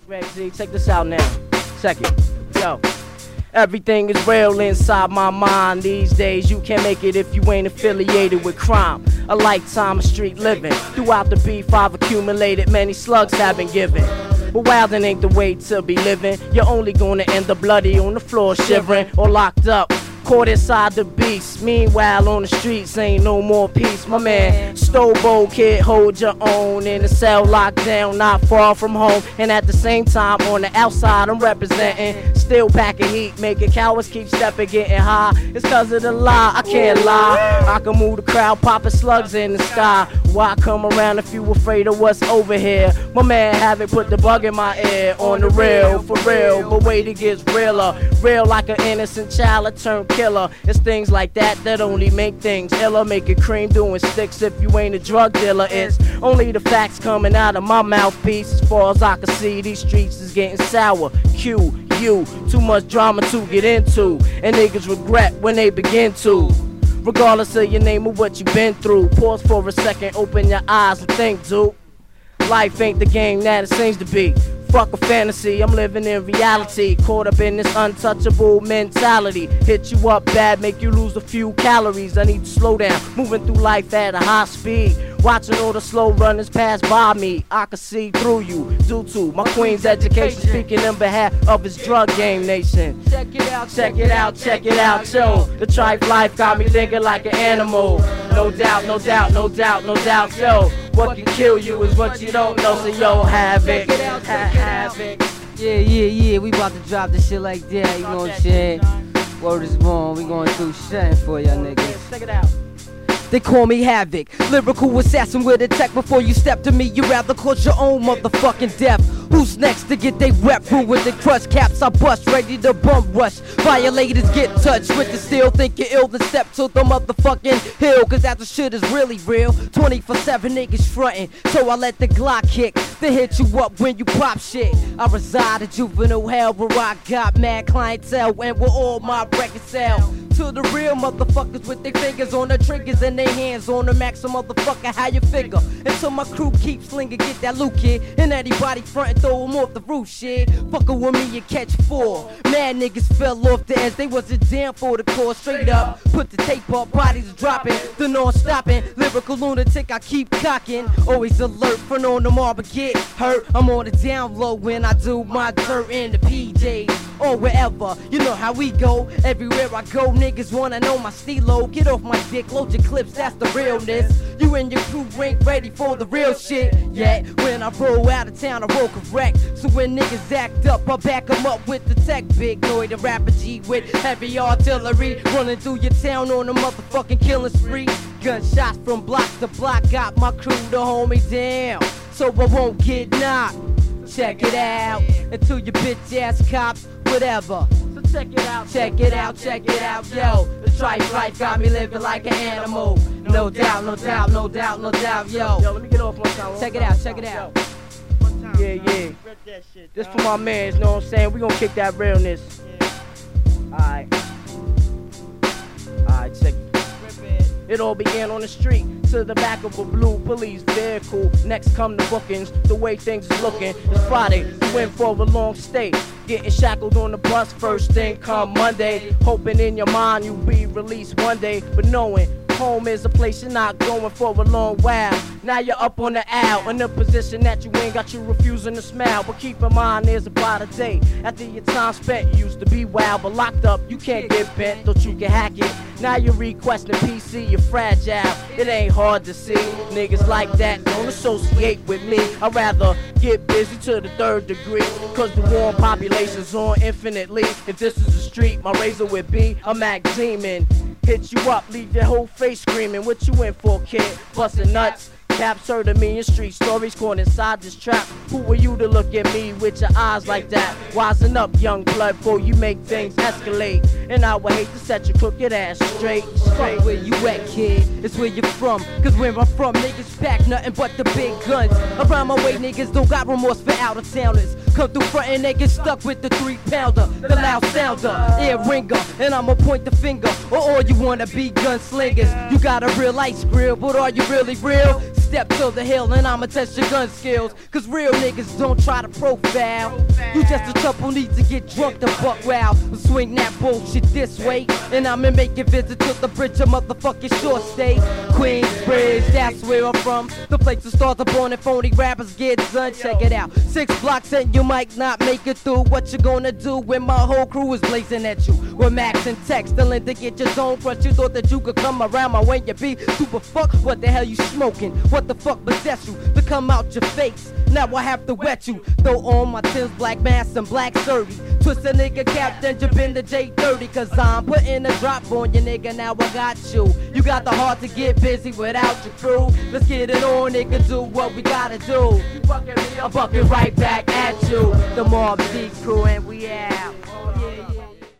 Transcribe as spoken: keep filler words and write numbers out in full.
Greg Z, check this out now. Check it. Yo. Everything is real inside my mind. These days you can't make it if you ain't affiliated with crime. A lifetime of street living. Throughout the beef I've accumulated, many slugs have been given. But wildin' ain't the way to be living. You're only gonna end up bloody on the floor shivering or locked up, caught inside the beast. Meanwhile on the streets ain't no more peace. My man, Stobo kid, hold your own. In a cell locked down, not far from home. And at the same time on the outside I'm representing. Still packing heat, making cowards keep stepping, getting high. It's cause of the lie, I can't lie. I can move the crowd, popping slugs in the sky. Why come around if you afraid of what's over here? My man haven't put the bug in my ear. On the real, for real, but wait it gets realer. Real like an innocent child, a turned killer. It's things like that that only make things iller. Make it cream doing sticks if you ain't a drug dealer. It's only the facts coming out of my mouthpiece. As far as I can see, these streets is getting sour. Q, you, too much drama to get into. And niggas regret when they begin to. Regardless of your name or what you been through. Pause for a second, open your eyes and think, dude. Life ain't the game that it seems to be. Fuck a fantasy, I'm living in reality. Caught up in this untouchable mentality. Hit you up bad, make you lose a few calories. I need to slow down, moving through life at a high speed. Watching all the slow runners pass by me. I can see through you, due to my queen's education. Speaking in behalf of his drug game nation. Check it out, check it out, check it out, yo. The trife life got me thinking like an animal. No doubt, no doubt, no doubt, no doubt, yo. What can kill you is what you don't know, so yo, have it, ha have it. Yeah, yeah, yeah, we about to drop this shit like that, you know what I'm saying? Word is born, we going through shit for y'all niggas. Check it out. They call me Havoc, lyrical assassin with a tech. Before you step to me, you rather cause your own motherfucking death. Who's next to get they rep through with the crush caps? I bust, ready to bump rush. Violators get touched with the steel. Think you're ill, then step to the motherfucking hill. Cause that the shit is really real. twenty-four seven niggas frontin', so I let the Glock kick. Then hit you up when you pop shit. I reside in juvenile hell where I got mad clientele. And where all my records sell. To the real motherfuckers with their fingers on the triggers and their hands on the max. So motherfucker, how you figure? Until my crew keeps slinging, get that loot, kid. And anybody frontin', throw them off the roof, shit. Fuckin' with me, you catch four. Mad niggas fell off the edge, they wasn't down for the cause. Straight up, put the tape up, bodies dropping, the non-stopping. Lyrical lunatic, I keep cocking. Always alert, front on the marble, get hurt. I'm on the down low when I do my dirt in the P Js. Or wherever, you know how we go. Everywhere I go, niggas wanna know my stilo. Get off my dick, load your clips, that's the realness. You and your crew ain't ready for the real shit yet. When I roll out of town, I roll correct. So when niggas act up, I back them up with the tech. Big Noy, the rapper G with heavy artillery. Running through your town on a motherfucking killing spree. Gunshots from block to block, got my crew to hold me down, so I won't get knocked. Check it out, until your bitch ass cops, whatever. So check it out, check it out, check it out, yo. The trife life got me living like an animal. No doubt, no doubt, no doubt, no doubt, yo. Yo, let me get off one time. Check it out, check it out. Yeah, yeah. This for my mans, know what I'm saying? We gonna kick that realness. Alright. Alright, check it. It all began on the street, to the back of a blue police vehicle. Next come the bookings, the way things is looking. It's Friday, we went for a long stay. Getting shackled on the bus, first thing come Monday. Hoping in your mind you'll be released one day, but knowing home is a place you're not going for a long while. Now you're up on the owl, in a position that you ain't got you refusing to smile. But keep in mind there's about a day after your time spent. You used to be wild, but locked up, you can't get bent, thought you can hack it. Now you're requesting P C, you're fragile. It ain't hard to see, niggas like that don't associate with me. I'd rather get busy to the third degree, cause the warm population's on infinitely. If this is the street, my razor would be a Mac Demon. Hit you up, leave your whole face screaming. What you in for, kid? Bustin' nuts. Caps heard of me in street stories caught inside this trap. Who were you to look at me with your eyes like that? Wisen up, young blood, before you make things escalate. And I would hate to set your crooked ass straight. Straight. Fuck where you at, kid, it's where you from. Cause where I'm from, niggas pack nothing but the big guns. Around my way, niggas don't got remorse for out of towners. Come through front and they get stuck with the three pounder, the loud sounder, ear ringer. And I'ma point the finger, or all you wanna be gunslingers. You got a real ice grill, but are you really real? Step to the hill and I'ma test your gun skills. Cause real niggas don't try to profile. You just a couple need to get drunk to buck wow. Swing that bullshit this way, and I'ma make a visit to the bridge of motherfucking short stay. Queensbridge, that's where I'm from. The place to start the born and phony rappers get done. Check it out, six blocks and you might not make it through. What you gonna do when my whole crew is blazing at you? With Max and Tex, still to get your zone crushed. You thought that you could come around my way, you be super fuck. What the hell you smoking? What the fuck possess you to come out your face? Now I have to wet you. Throw on my Tim's black mask and black thirty. Twist a nigga cap, then jump in the J thirty. Cause I'm putting a drop on you, nigga, now I got you. You got the heart to get busy without your crew. Let's get it on, nigga, do what we gotta do. I'm bucking right back at you. The Mob Deep crew and we out.